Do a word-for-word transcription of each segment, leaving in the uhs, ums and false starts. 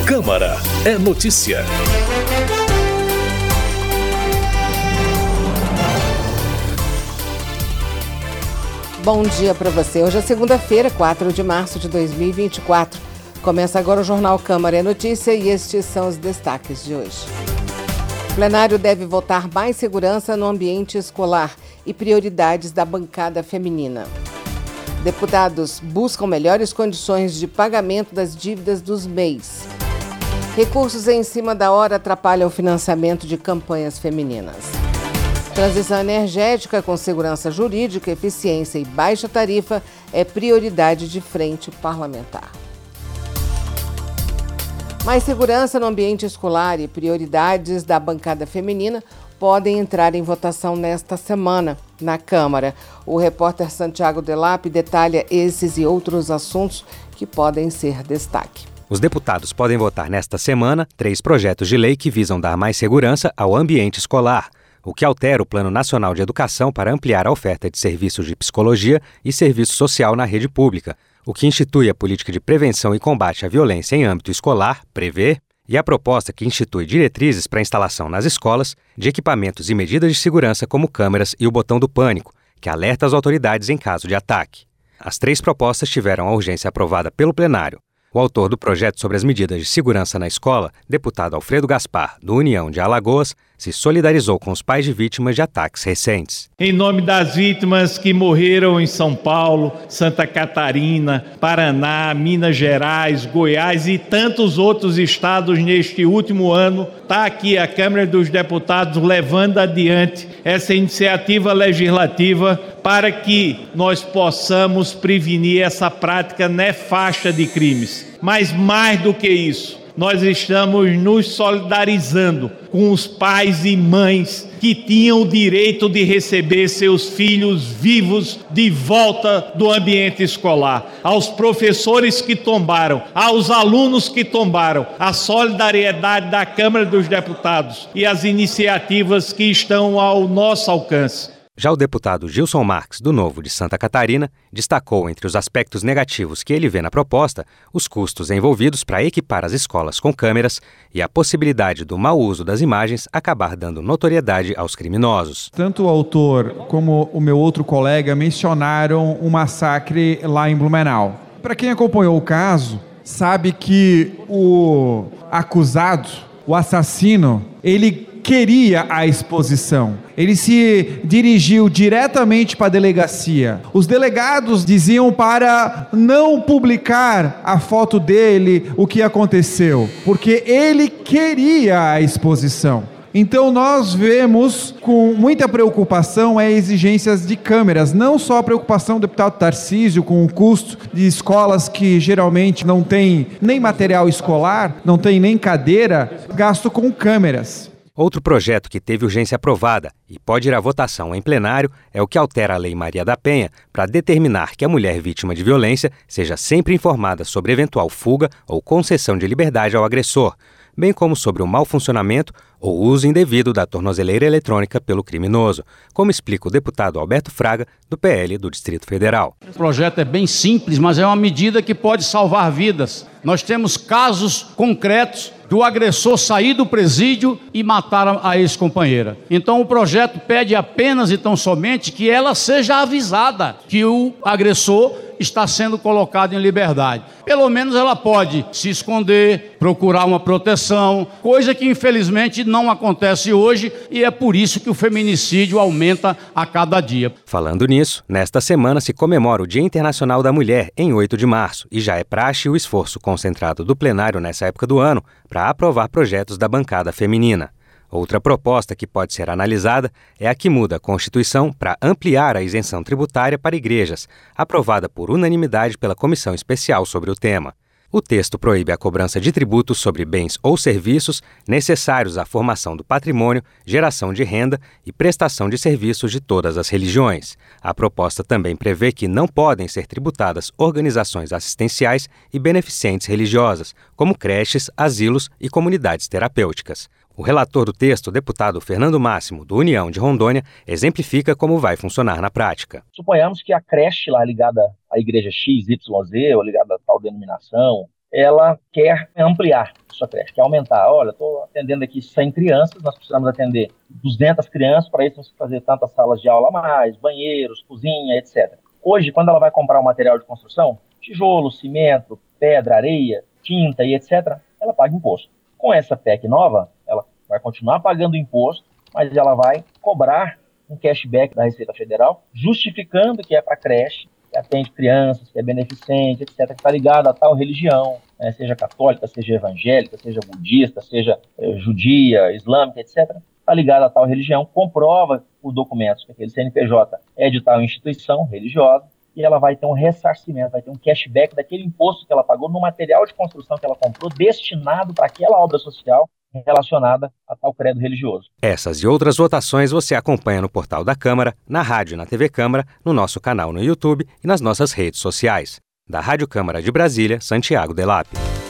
Câmara é notícia. Bom dia para você. Hoje é segunda-feira, quatro de março de dois mil e vinte e quatro. Começa agora o Jornal Câmara é Notícia e estes são os destaques de hoje. O plenário deve votar mais segurança no ambiente escolar e prioridades da bancada feminina. Deputados buscam melhores condições de pagamento das dívidas dos M E Is. Recursos em cima da hora atrapalham o financiamento de campanhas femininas. Transição energética com segurança jurídica, eficiência e baixa tarifa é prioridade de frente parlamentar. Mais segurança no ambiente escolar e prioridades da bancada feminina podem entrar em votação nesta semana na Câmara. O repórter Santiago Delap detalha esses e outros assuntos que podem ser destaque. Os deputados podem votar nesta semana três projetos de lei que visam dar mais segurança ao ambiente escolar, o que altera o Plano Nacional de Educação para ampliar a oferta de serviços de psicologia e serviço social na rede pública, o que institui a política de prevenção e combate à violência em âmbito escolar, PREVER, e a proposta que institui diretrizes para a instalação nas escolas de equipamentos e medidas de segurança como câmeras e o botão do pânico, que alerta as autoridades em caso de ataque. As três propostas tiveram a urgência aprovada pelo plenário. O autor do projeto sobre as medidas de segurança na escola, deputado Alfredo Gaspar, do União de Alagoas, se solidarizou com os pais de vítimas de ataques recentes. Em nome das vítimas que morreram em São Paulo, Santa Catarina, Paraná, Minas Gerais, Goiás e tantos outros estados neste último ano, está aqui a Câmara dos Deputados levando adiante essa iniciativa legislativa para que nós possamos prevenir essa prática nefasta de crimes. Mas mais do que isso, nós estamos nos solidarizando com os pais e mães que tinham o direito de receber seus filhos vivos de volta do ambiente escolar. Aos professores que tombaram, aos alunos que tombaram, a solidariedade da Câmara dos Deputados e as iniciativas que estão ao nosso alcance. Já o deputado Gilson Marques, do Novo de Santa Catarina, destacou entre os aspectos negativos que ele vê na proposta os custos envolvidos para equipar as escolas com câmeras e a possibilidade do mau uso das imagens acabar dando notoriedade aos criminosos. Tanto o autor como o meu outro colega mencionaram um massacre lá em Blumenau. Para quem acompanhou o caso, sabe que o acusado, o assassino, ele queria a exposição. Ele se dirigiu diretamente para a delegacia. Os delegados diziam para não publicar a foto dele, o que aconteceu, porque ele queria a exposição. Então nós vemos com muita preocupação as exigências de câmeras, não só a preocupação do deputado Tarcísio com o custo de escolas que geralmente não tem nem material escolar, não tem nem cadeira, gasto com câmeras. Outro projeto que teve urgência aprovada e pode ir à votação em plenário é o que altera a Lei Maria da Penha para determinar que a mulher vítima de violência seja sempre informada sobre eventual fuga ou concessão de liberdade ao agressor, bem como sobre o mau funcionamento ou uso indevido da tornozeleira eletrônica pelo criminoso, como explica o deputado Alberto Fraga, do P L do Distrito Federal. O projeto é bem simples, mas é uma medida que pode salvar vidas. Nós temos casos concretos do agressor sair do presídio e matar a ex-companheira. Então o projeto pede apenas e tão somente que ela seja avisada que o agressor está sendo colocado em liberdade. Pelo menos ela pode se esconder, procurar uma proteção, coisa que infelizmente não acontece hoje e é por isso que o feminicídio aumenta a cada dia. Falando nisso, nesta semana se comemora o Dia Internacional da Mulher, em oito de março, e já é praxe o esforço concentrado do plenário nessa época do ano para aprovar projetos da bancada feminina. Outra proposta que pode ser analisada é a que muda a Constituição para ampliar a isenção tributária para igrejas, aprovada por unanimidade pela Comissão Especial sobre o tema. O texto proíbe a cobrança de tributos sobre bens ou serviços necessários à formação do patrimônio, geração de renda e prestação de serviços de todas as religiões. A proposta também prevê que não podem ser tributadas organizações assistenciais e beneficentes religiosas, como creches, asilos e comunidades terapêuticas. O relator do texto, o deputado Fernando Máximo, do União de Rondônia, exemplifica como vai funcionar na prática. Suponhamos que a creche lá ligada à igreja X Y Z, ou ligada a tal denominação, ela quer ampliar a sua creche, quer aumentar. Olha, estou atendendo aqui cem crianças, nós precisamos atender duzentas crianças, para isso temos que fazer tantas salas de aula a mais, banheiros, cozinha, etcétera. Hoje, quando ela vai comprar um material de construção, tijolo, cimento, pedra, areia, tinta e etcétera, ela paga imposto. Com essa P E C nova, ela vai continuar pagando imposto, mas ela vai cobrar um cashback da Receita Federal, justificando que é para creche, que atende crianças, que é beneficente, etcétera, que está ligada a tal religião, né, seja católica, seja evangélica, seja budista, seja eh, judia, islâmica, etcétera, está ligada a tal religião, comprova por documentos que aquele C N P J é de tal instituição religiosa, e ela vai ter um ressarcimento, vai ter um cashback daquele imposto que ela pagou no material de construção que ela comprou, destinado para aquela obra social relacionada a tal credo religioso. Essas e outras votações você acompanha no portal da Câmara, na rádio e na T V Câmara, no nosso canal no YouTube e nas nossas redes sociais. Da Rádio Câmara de Brasília, Santiago Delap.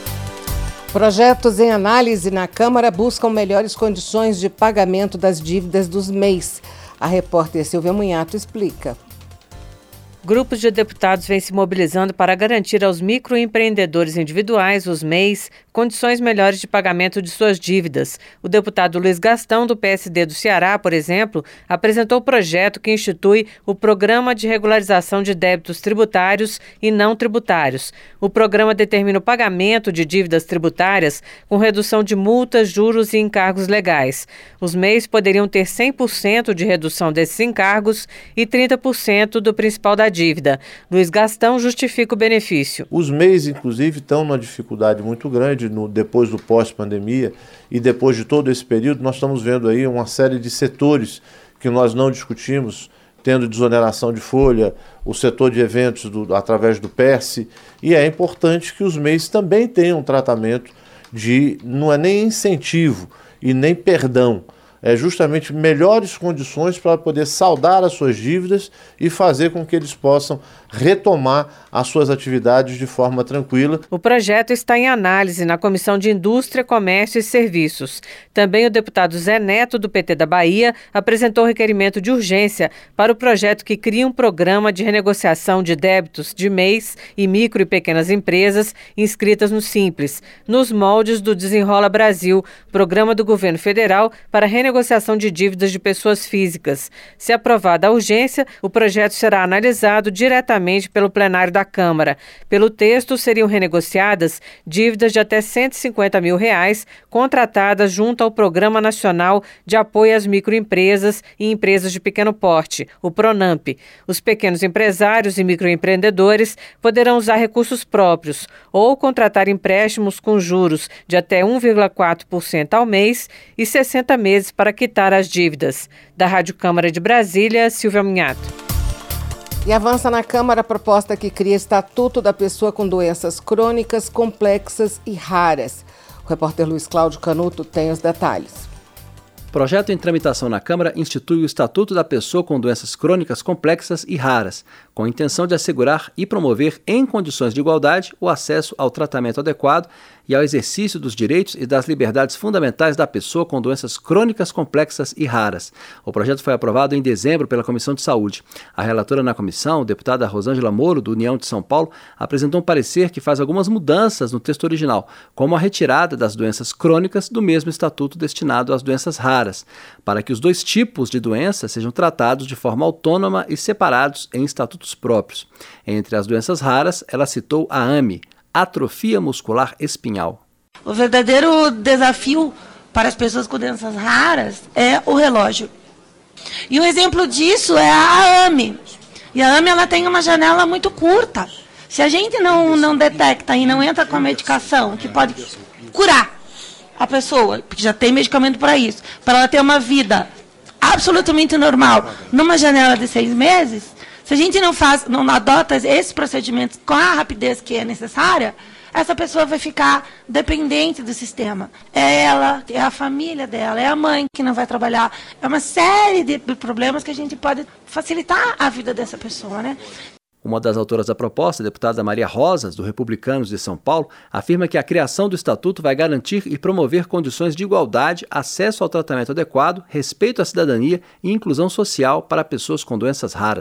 Projetos em análise na Câmara buscam melhores condições de pagamento das dívidas dos M E Is. A repórter Silvia Munhato explica. Grupos de deputados vêm se mobilizando para garantir aos microempreendedores individuais, os M E Is, condições melhores de pagamento de suas dívidas. O deputado Luiz Gastão, do P S D do Ceará, por exemplo, apresentou o projeto que institui o Programa de Regularização de Débitos Tributários e Não Tributários. O programa determina o pagamento de dívidas tributárias com redução de multas, juros e encargos legais. Os M E Is poderiam ter cem por cento de redução desses encargos e trinta por cento do principal da dívida. Luiz Gastão justifica o benefício. Os M E Is, inclusive, estão numa dificuldade muito grande no, depois do pós-pandemia e depois de todo esse período. Nós estamos vendo aí uma série de setores que nós não discutimos, tendo desoneração de folha, o setor de eventos do, através do P E R S, e é importante que os M E Is também tenham um tratamento de, não é nem incentivo e nem perdão, é justamente melhores condições para poder saldar as suas dívidas e fazer com que eles possam retomar as suas atividades de forma tranquila. O projeto está em análise na Comissão de Indústria, Comércio e Serviços. Também o deputado Zé Neto, do P T da Bahia, apresentou requerimento de urgência para o projeto que cria um programa de renegociação de débitos de M E Is e micro e pequenas empresas inscritas no Simples, nos moldes do Desenrola Brasil, programa do governo federal para renegociação de dívidas de pessoas físicas. Se aprovada a urgência, o projeto será analisado diretamente pelo plenário da Câmara. Pelo texto, seriam renegociadas dívidas de até cento e cinquenta mil reais contratadas junto ao Programa Nacional de Apoio às Microempresas e Empresas de Pequeno Porte, o PRONAMP. Os pequenos empresários e microempreendedores poderão usar recursos próprios ou contratar empréstimos com juros de até um vírgula quatro por cento ao mês e sessenta meses para quitar as dívidas. Da Rádio Câmara de Brasília, Silvia Munhato. E avança na Câmara a proposta que cria Estatuto da Pessoa com Doenças Crônicas, Complexas e Raras. O repórter Luiz Cláudio Canuto tem os detalhes. O projeto em tramitação na Câmara institui o Estatuto da Pessoa com Doenças Crônicas, Complexas e Raras, com a intenção de assegurar e promover, em condições de igualdade, o acesso ao tratamento adequado e ao exercício dos direitos e das liberdades fundamentais da pessoa com doenças crônicas, complexas e raras. O projeto foi aprovado em dezembro pela Comissão de Saúde. A relatora na comissão, deputada Rosângela Moro, do União de São Paulo, apresentou um parecer que faz algumas mudanças no texto original, como a retirada das doenças crônicas do mesmo estatuto destinado às doenças raras, para que os dois tipos de doenças sejam tratados de forma autônoma e separados em estatutos próprios. Entre as doenças raras, ela citou a A M E, atrofia muscular espinhal. O verdadeiro desafio para as pessoas com doenças raras é o relógio. E um exemplo disso é a A M E. E a A M E ela tem uma janela muito curta. Se a gente não, não detecta e não entra com a medicação que pode curar a pessoa, porque já tem medicamento para isso, para ela ter uma vida absolutamente normal numa janela de seis meses, se a gente não faz, não adota esses procedimentos com a rapidez que é necessária, essa pessoa vai ficar dependente do sistema. É ela, é a família dela, é a mãe que não vai trabalhar. É uma série de problemas que a gente pode facilitar a vida dessa pessoa, né? Uma das autoras da proposta, a deputada Maria Rosas, do Republicanos de São Paulo, afirma que a criação do Estatuto vai garantir e promover condições de igualdade, acesso ao tratamento adequado, respeito à cidadania e inclusão social para pessoas com doenças raras.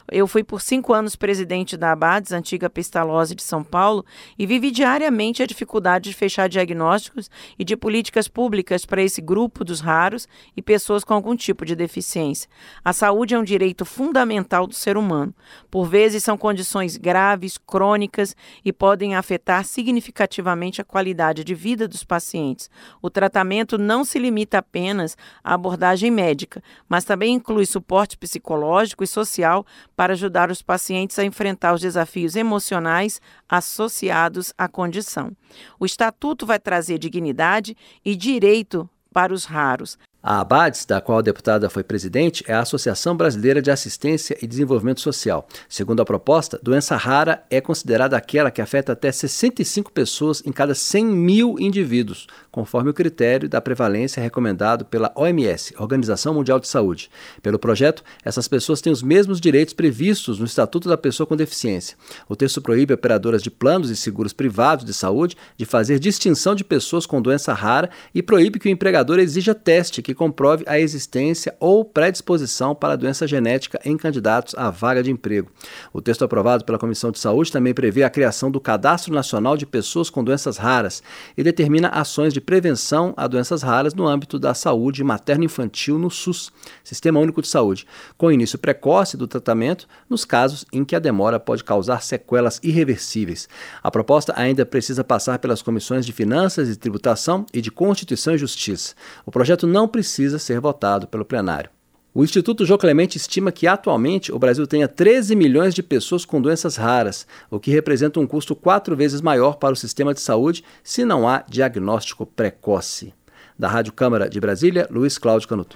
Eu fui por cinco anos presidente da Abades, antiga Pestalozzi de São Paulo, e vivi diariamente a dificuldade de fechar diagnósticos e de políticas públicas para esse grupo dos raros e pessoas com algum tipo de deficiência. A saúde é um direito fundamental do ser humano. Por vezes são condições graves, crônicas e podem afetar significativamente a qualidade de vida dos pacientes. O tratamento não se limita apenas à abordagem médica, mas também inclui suporte psicológico e social para ajudar os pacientes a enfrentar os desafios emocionais associados à condição. O Estatuto vai trazer dignidade e direito para os raros. A Abades, da qual a deputada foi presidente, é a Associação Brasileira de Assistência e Desenvolvimento Social. Segundo a proposta, doença rara é considerada aquela que afeta até sessenta e cinco pessoas em cada cem mil indivíduos, conforme o critério da prevalência recomendado pela O M S, Organização Mundial de Saúde. Pelo projeto, essas pessoas têm os mesmos direitos previstos no Estatuto da Pessoa com Deficiência. O texto proíbe operadoras de planos e seguros privados de saúde de fazer distinção de pessoas com doença rara e proíbe que o empregador exija teste que comprove a existência ou predisposição para a doença genética em candidatos à vaga de emprego. O texto aprovado pela Comissão de Saúde também prevê a criação do Cadastro Nacional de Pessoas com Doenças Raras e determina ações de prevenção a doenças raras no âmbito da saúde materno-infantil no SUS, Sistema Único de Saúde, com início precoce do tratamento nos casos em que a demora pode causar sequelas irreversíveis. A proposta ainda precisa passar pelas comissões de Finanças e Tributação e de Constituição e Justiça. O projeto não precisa ser votado pelo plenário. O Instituto Jô Clemente estima que atualmente o Brasil tenha treze milhões de pessoas com doenças raras, o que representa um custo quatro vezes maior para o sistema de saúde se não há diagnóstico precoce. Da Rádio Câmara de Brasília, Luiz Cláudio Canuto.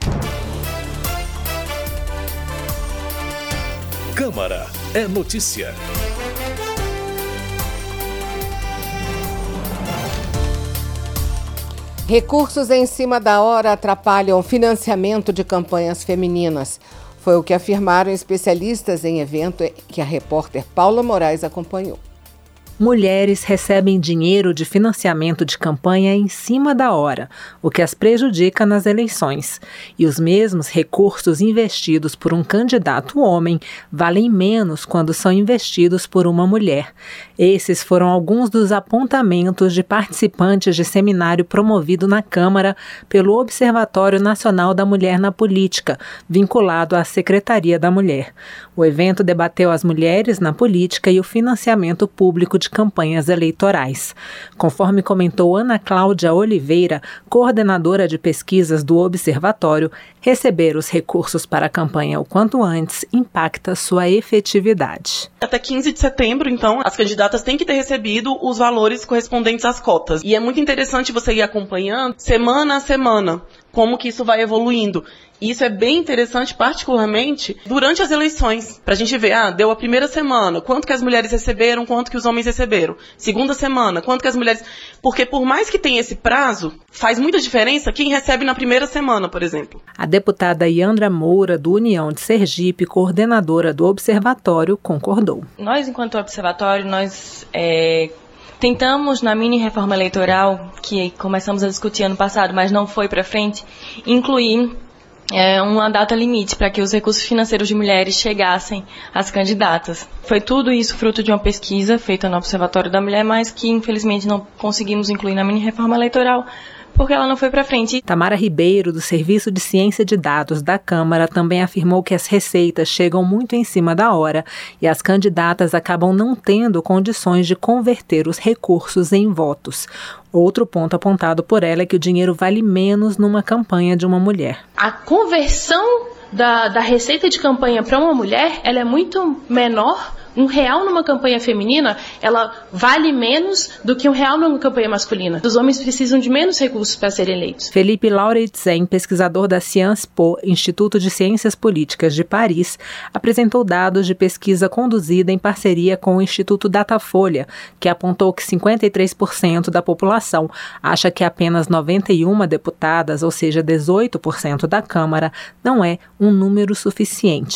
Câmara é notícia. Recursos em cima da hora atrapalham o financiamento de campanhas femininas. Foi o que afirmaram especialistas em evento que a repórter Paula Moraes acompanhou. Mulheres recebem dinheiro de financiamento de campanha em cima da hora, o que as prejudica nas eleições. E os mesmos recursos investidos por um candidato homem valem menos quando são investidos por uma mulher. Esses foram alguns dos apontamentos de participantes de seminário promovido na Câmara pelo Observatório Nacional da Mulher na Política, vinculado à Secretaria da Mulher. O evento debateu as mulheres na política e o financiamento público de campanhas eleitorais. Conforme comentou Ana Cláudia Oliveira, coordenadora de pesquisas do Observatório, receber os recursos para a campanha o quanto antes impacta sua efetividade. Até quinze de setembro, então, as candidatas têm que ter recebido os valores correspondentes às cotas. E é muito interessante você ir acompanhando semana a semana como que isso vai evoluindo. E isso é bem interessante, particularmente durante as eleições, para a gente ver, ah, deu a primeira semana, quanto que as mulheres receberam, quanto que os homens receberam. Segunda semana, quanto que as mulheres... Porque por mais que tenha esse prazo, faz muita diferença quem recebe na primeira semana, por exemplo. A deputada Yandra Moura, do União de Sergipe, coordenadora do Observatório, concordou. Nós, enquanto Observatório, nós... É... Tentamos, na mini-reforma eleitoral, que começamos a discutir ano passado, mas não foi para frente, incluir é, uma data limite para que os recursos financeiros de mulheres chegassem às candidatas. Foi tudo isso fruto de uma pesquisa feita no Observatório da Mulher, mas que infelizmente não conseguimos incluir na mini-reforma eleitoral, porque ela não foi para frente. Tamara Ribeiro, do Serviço de Ciência de Dados da Câmara, também afirmou que as receitas chegam muito em cima da hora e as candidatas acabam não tendo condições de converter os recursos em votos. Outro ponto apontado por ela é que o dinheiro vale menos numa campanha de uma mulher. A conversão da, da receita de campanha para uma mulher, ela é muito menor. Um real numa campanha feminina, ela vale menos do que um real numa campanha masculina. Os homens precisam de menos recursos para serem eleitos. Felipe Lauretzen, pesquisador da Sciences Po, Instituto de Ciências Políticas de Paris, apresentou dados de pesquisa conduzida em parceria com o Instituto Datafolha, que apontou que cinquenta e três por cento da população acha que apenas noventa e uma deputadas, ou seja, dezoito por cento da Câmara, não é um número suficiente.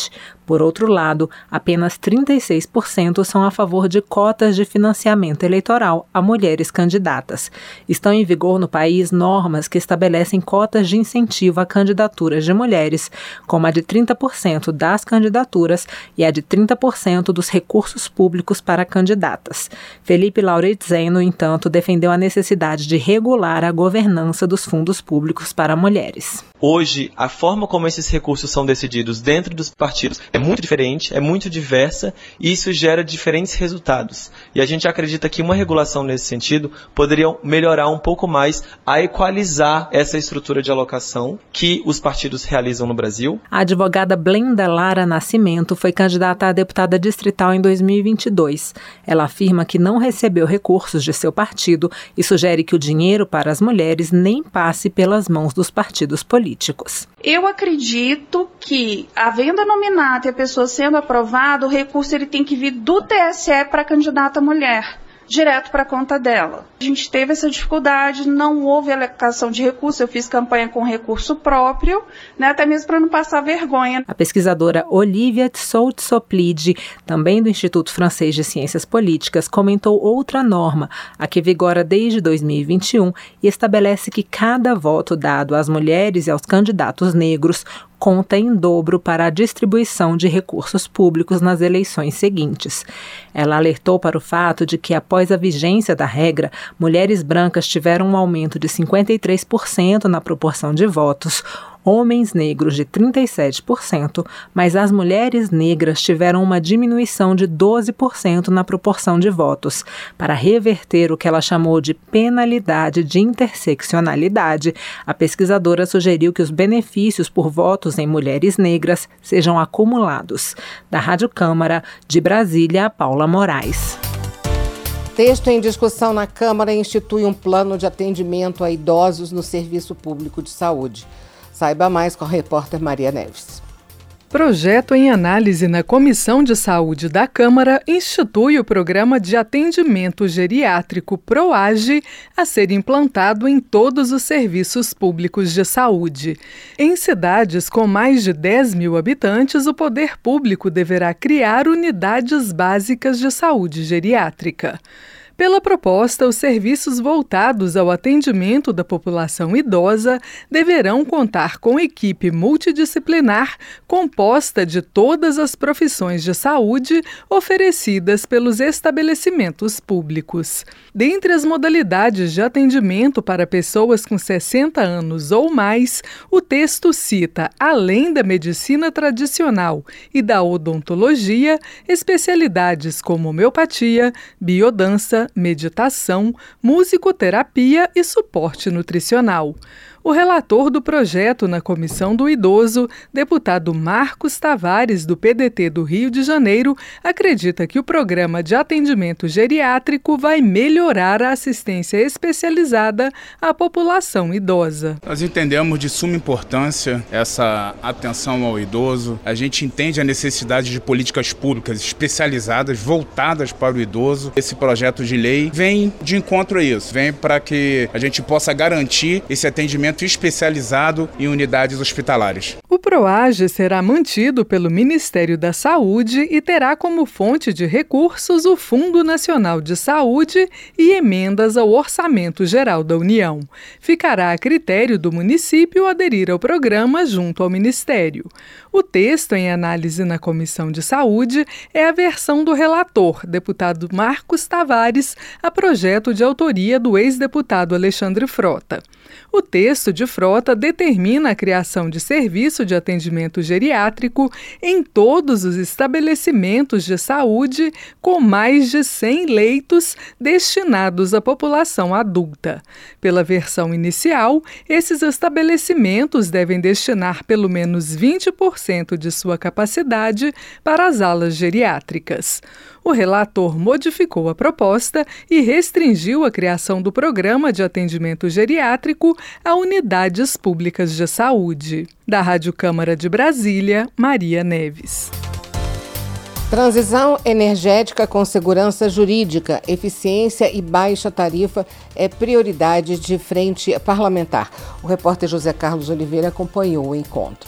Por outro lado, apenas trinta e seis por cento são a favor de cotas de financiamento eleitoral a mulheres candidatas. Estão em vigor no país normas que estabelecem cotas de incentivo a candidaturas de mulheres, como a de trinta por cento das candidaturas e a de trinta por cento dos recursos públicos para candidatas. Felipe Lauretzén, no entanto, defendeu a necessidade de regular a governança dos fundos públicos para mulheres. Hoje, a forma como esses recursos são decididos dentro dos partidos é muito diferente, é muito diversa e isso gera diferentes resultados. E a gente acredita que uma regulação nesse sentido poderia melhorar um pouco mais a equalizar essa estrutura de alocação que os partidos realizam no Brasil. A advogada Blenda Lara Nascimento foi candidata a deputada distrital em dois mil e vinte e dois. Ela afirma que não recebeu recursos de seu partido e sugere que o dinheiro para as mulheres nem passe pelas mãos dos partidos políticos. Eu acredito que, havendo a nominata e a pessoa sendo aprovada, o recurso ele tem que vir do T S E para a candidata mulher, direto para a conta dela. A gente teve essa dificuldade, não houve alocação de recursos, eu fiz campanha com recurso próprio, né, até mesmo para não passar vergonha. A pesquisadora Olivia Tsout-Soplid, também do Instituto Francês de Ciências Políticas, comentou outra norma, a que vigora desde dois mil e vinte e um e estabelece que cada voto dado às mulheres e aos candidatos negros conta em dobro para a distribuição de recursos públicos nas eleições seguintes. Ela alertou para o fato de que, após a vigência da regra, mulheres brancas tiveram um aumento de cinquenta e três por cento na proporção de votos, homens negros de trinta e sete por cento, mas as mulheres negras tiveram uma diminuição de doze por cento na proporção de votos. Para reverter o que ela chamou de penalidade de interseccionalidade, a pesquisadora sugeriu que os benefícios por votos em mulheres negras sejam acumulados. Da Rádio Câmara, de Brasília, Paula Moraes. Texto em discussão na Câmara institui um plano de atendimento a idosos no Serviço Público de Saúde. Saiba mais com a repórter Maria Neves. Projeto em análise na Comissão de Saúde da Câmara institui o Programa de Atendimento Geriátrico PROAGE a ser implantado em todos os serviços públicos de saúde. Em cidades com mais de dez mil habitantes, o poder público deverá criar unidades básicas de saúde geriátrica. Pela proposta, os serviços voltados ao atendimento da população idosa deverão contar com equipe multidisciplinar composta de todas as profissões de saúde oferecidas pelos estabelecimentos públicos. Dentre as modalidades de atendimento para pessoas com sessenta anos ou mais, o texto cita, além da medicina tradicional e da odontologia, especialidades como homeopatia, biodança, meditação, musicoterapia e suporte nutricional. O relator do projeto na Comissão do Idoso, deputado Marcos Tavares, do P D T do Rio de Janeiro, acredita que o programa de atendimento geriátrico vai melhorar a assistência especializada à população idosa. Nós entendemos de suma importância essa atenção ao idoso. A gente entende a necessidade de políticas públicas especializadas, voltadas para o idoso. Esse projeto de lei vem de encontro a isso, vem para que a gente possa garantir esse atendimento especializado em unidades hospitalares. O PROAGE será mantido pelo Ministério da Saúde e terá como fonte de recursos o Fundo Nacional de Saúde e emendas ao Orçamento Geral da União. Ficará a critério do município aderir ao programa junto ao Ministério. O texto em análise na Comissão de Saúde é a versão do relator, deputado Marcos Tavares, a projeto de autoria do ex-deputado Alexandre Frota. O texto de Frota determina a criação de serviço de atendimento geriátrico em todos os estabelecimentos de saúde com mais de cem leitos destinados à população adulta. Pela versão inicial, esses estabelecimentos devem destinar pelo menos vinte por cento de sua capacidade para as alas geriátricas. O relator modificou a proposta e restringiu a criação do programa de atendimento geriátrico a unidades públicas de saúde. Da Rádio Câmara de Brasília, Maria Neves. Transição energética com segurança jurídica, eficiência e baixa tarifa é prioridade de frente parlamentar. O repórter José Carlos Oliveira acompanhou o encontro.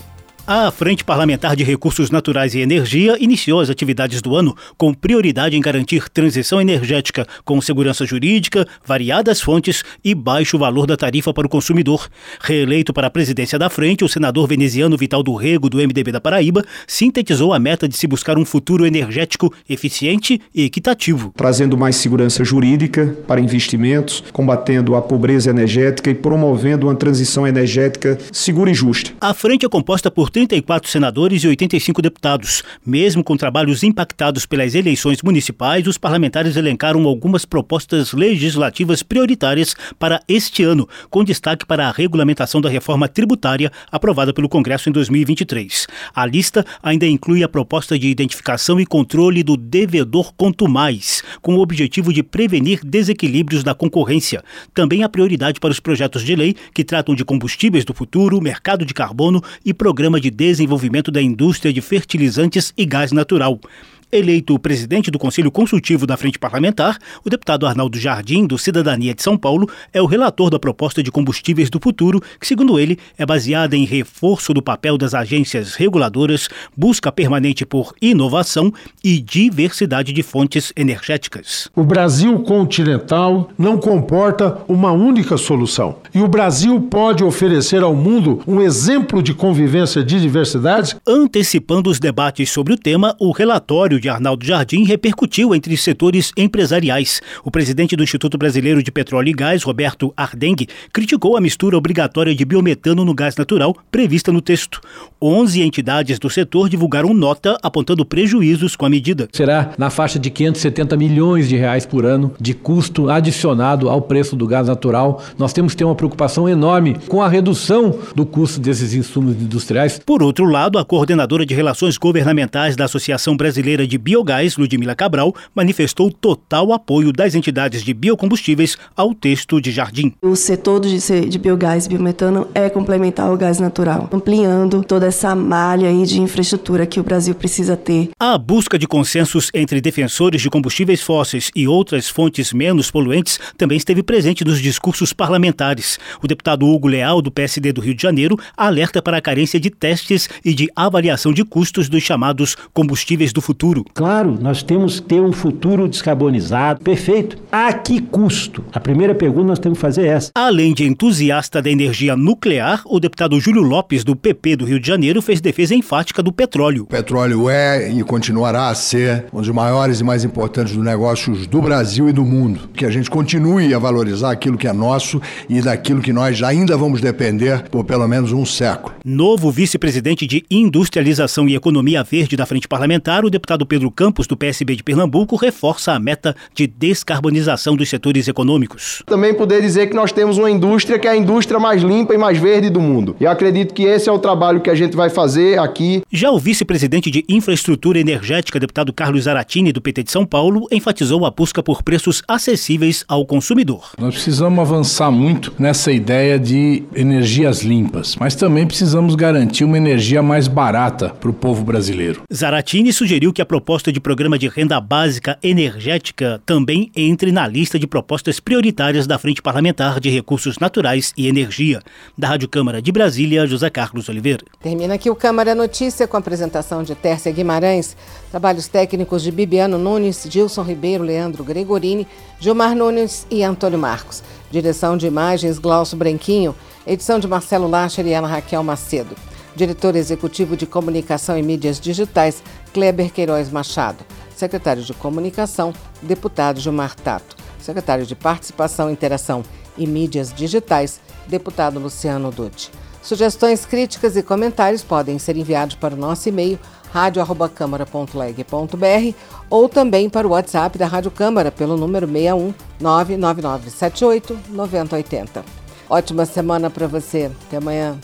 A Frente Parlamentar de Recursos Naturais e Energia iniciou as atividades do ano com prioridade em garantir transição energética com segurança jurídica, variadas fontes e baixo valor da tarifa para o consumidor. Reeleito para a presidência da frente, o senador veneziano Vital do Rego, do M D B da Paraíba, sintetizou a meta de se buscar um futuro energético eficiente e equitativo. Trazendo mais segurança jurídica para investimentos, combatendo a pobreza energética e promovendo uma transição energética segura e justa. A frente é composta por trinta e quatro senadores e oitenta e cinco deputados. Mesmo com trabalhos impactados pelas eleições municipais, os parlamentares elencaram algumas propostas legislativas prioritárias para este ano, com destaque para a regulamentação da reforma tributária aprovada pelo Congresso em dois mil e vinte e três. A lista ainda inclui a proposta de identificação e controle do devedor contumaz, com o objetivo de prevenir desequilíbrios da concorrência. Também há prioridade para os projetos de lei que tratam de combustíveis do futuro, mercado de carbono e programa de desenvolvimento da indústria de fertilizantes e gás natural. Eleito presidente do Conselho Consultivo da Frente Parlamentar, o deputado Arnaldo Jardim, do Cidadania de São Paulo, é o relator da proposta de combustíveis do futuro, que, segundo ele, é baseada em reforço do papel das agências reguladoras, busca permanente por inovação e diversidade de fontes energéticas. O Brasil continental não comporta uma única solução. E o Brasil pode oferecer ao mundo um exemplo de convivência de diversidades. Antecipando os debates sobre o tema, o relatório de Arnaldo Jardim repercutiu entre setores empresariais. O presidente do Instituto Brasileiro de Petróleo e Gás, Roberto Ardengue, criticou a mistura obrigatória de biometano no gás natural prevista no texto. onze entidades do setor divulgaram nota apontando prejuízos com a medida. Será na faixa de quinhentos e setenta milhões de reais por ano de custo adicionado ao preço do gás natural. Nós temos que ter uma preocupação enorme com a redução do custo desses insumos industriais. Por outro lado, a coordenadora de Relações Governamentais da Associação Brasileira de Biogás, Ludmila Cabral, manifestou total apoio das entidades de biocombustíveis ao texto de Jardim. O setor de, de biogás e biometano é complementar ao gás natural, ampliando toda essa malha aí de infraestrutura que o Brasil precisa ter. A busca de consensos entre defensores de combustíveis fósseis e outras fontes menos poluentes também esteve presente nos discursos parlamentares. O deputado Hugo Leal, do P S D do Rio de Janeiro, alerta para a carência de testes e de avaliação de custos dos chamados combustíveis do futuro. Claro, nós temos que ter um futuro descarbonizado, perfeito. A que custo? A primeira pergunta nós temos que fazer é essa. Além de entusiasta da energia nuclear, o deputado Júlio Lopes, do P P do Rio de Janeiro, fez defesa enfática do petróleo. O petróleo é e continuará a ser um dos maiores e mais importantes dos negócios do Brasil e do mundo. Que a gente continue a valorizar aquilo que é nosso e daquilo que nós ainda vamos depender por pelo menos um século. Novo vice-presidente de Industrialização e Economia Verde da Frente Parlamentar, o deputado Pedro Campos, do P S B de Pernambuco, reforça a meta de descarbonização dos setores econômicos. Também poder dizer que nós temos uma indústria que é a indústria mais limpa e mais verde do mundo. E eu acredito que esse é o trabalho que a gente vai fazer aqui. Já o vice-presidente de Infraestrutura Energética, deputado Carlos Zaratini, do P T de São Paulo, enfatizou a busca por preços acessíveis ao consumidor. Nós precisamos avançar muito nessa ideia de energias limpas, mas também precisamos garantir uma energia mais barata para o povo brasileiro. Zaratini sugeriu que a proposta de programa de renda básica energética também entre na lista de propostas prioritárias da Frente Parlamentar de Recursos Naturais e Energia. Da Rádio Câmara de Brasília, José Carlos Oliveira. Termina aqui o Câmara Notícia com a apresentação de Tércia Guimarães, trabalhos técnicos de Bibiano Nunes, Gilson Ribeiro, Leandro Gregorini, Gilmar Nunes e Antônio Marcos. Direção de imagens, Glaucio Branquinho, edição de Marcelo Lacher e Ana Raquel Macedo. Diretor Executivo de Comunicação e Mídias Digitais, Kleber Queiroz Machado. Secretário de Comunicação, deputado Gilmar Tato. Secretário de Participação, Interação e Mídias Digitais, deputado Luciano Dutti. Sugestões, críticas e comentários podem ser enviados para o nosso e-mail rádio arroba câmara ponto leg ponto br ou também para o WhatsApp da Rádio Câmara pelo número seis um nove nove nove sete oito nove zero oito zero. Ótima semana para você. Até amanhã.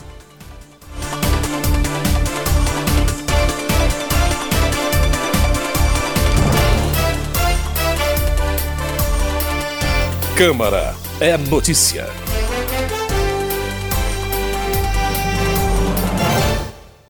Câmara é notícia.